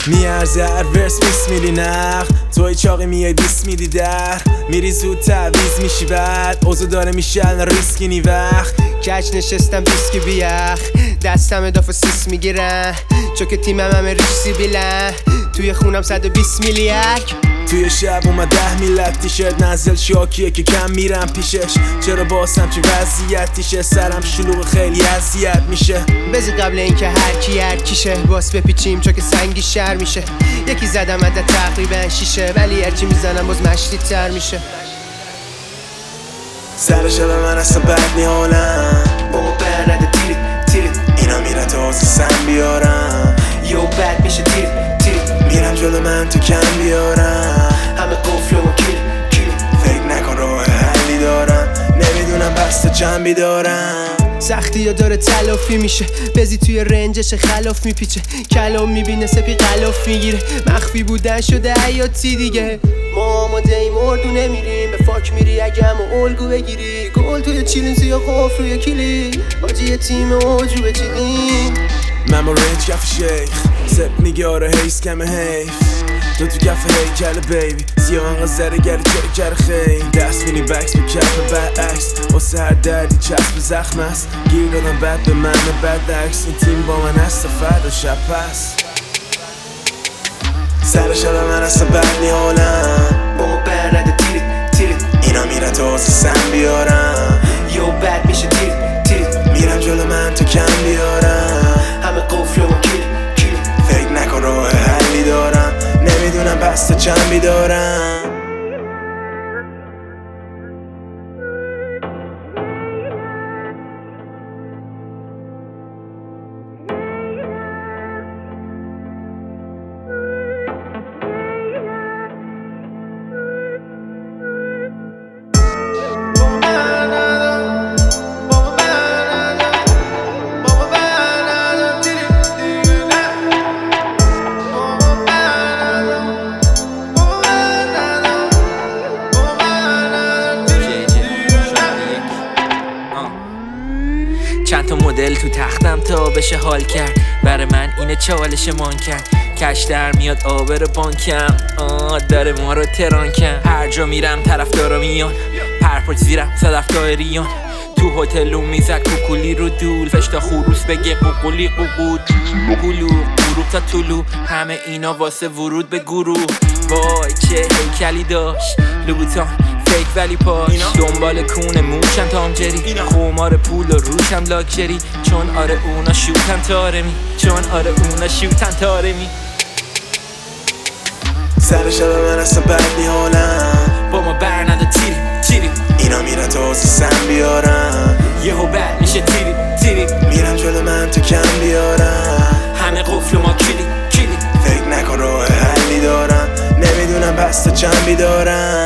میارزه هر ورس 20 میلی نخ توی چاقی میای 20 میلی در میری زود تعویز میشی بعد اوزو داره میشه الان ریسکی نی وقت کج نشستم بیسکی بیخ دستم اداف سیس میگیرن چون که تیمم همه ریشی بیلن توی خونم 120 میلیک توی شب اومد 10 میلت تیشرت نزل شاکیه که کم میرم پیشش چرا باسم چه وضعیتیشه سرم شلوغ خیلی اذیت میشه بذار قبل اینکه هر کیشه باس بپیچیم چون که سنگی شر میشه یکی زدم عدد تقریبا شیشه ولی هرچی میزنم باز مشتی تر میشه سر شب من اصلا بد نیالم بابا بر نده تیرت اینا میرن تا حوض سم بیارم یو بد میشه تیرت میرم جلو من تو کم بیارم همه قفل و کلی فکر نکن راه حلی دارم نمیدونم بسته جنبی دارم سختی یا داره تلافی میشه بزی توی رنجش خلاف میپیچه کلام میبینه سپی غلاف میگیره مخفی بودن شده حیاتی دیگه ما آماده ای مردو نمیریم به فاک میری اگه همه الگو بگیری گل توی چیلینزی یا قفل روی کلی آجی تیم اوجو بچیدیم من با رنج کف شیخ سپ میگه آره حیث کمه حیف تو کف هیکل بیبی سیاه انقدر زره گره چرا خیلی دست مینی بکس به کف برعکس واسه هر دردی چسب زخم است گیر دادم بد به من بد عکس این تیم با من هست فردا شب پس سر شب من اصلا بد نیالم بابا بر نده تیرت اینا میرن تا حوض سم بیارم یو بد میشه تیرت میرم جلو من تو کم بیارم همه قفل و کلی فکر نکن راه حلی دارم نمیدونم بسته چنبی دارم چند تا مدل تو تختم تا بشه حال کرد برای من اینه چالش مان کرد کش در میاد آبر بانکم داره ما رو تران کن هر جا میرم طرفدارا میان پرپاچ زیرم صدف ریان تو هتلو میزد کوکولی رو دول فشتا خروس بگه قوقولی قوقود گلو غروب تا طلوع همه اینا واسه ورود به گروه وای چه هیکلی داشت لوبوتان فیک ولی پاش دنبال کونه موشم تامجری خمار پول و روشم لاکچری چون آره اونا شوتن تارمی سر شب من اصلا بد نیالم با ما بر نده تیری اینا میرن تا حوض سم بیارم یهو بد میشه تیری میرم جلو من تو کم بیارم همه قفل ما کلی فکر نکن راه حلی دارم نمیدونم بسته چنبی دارم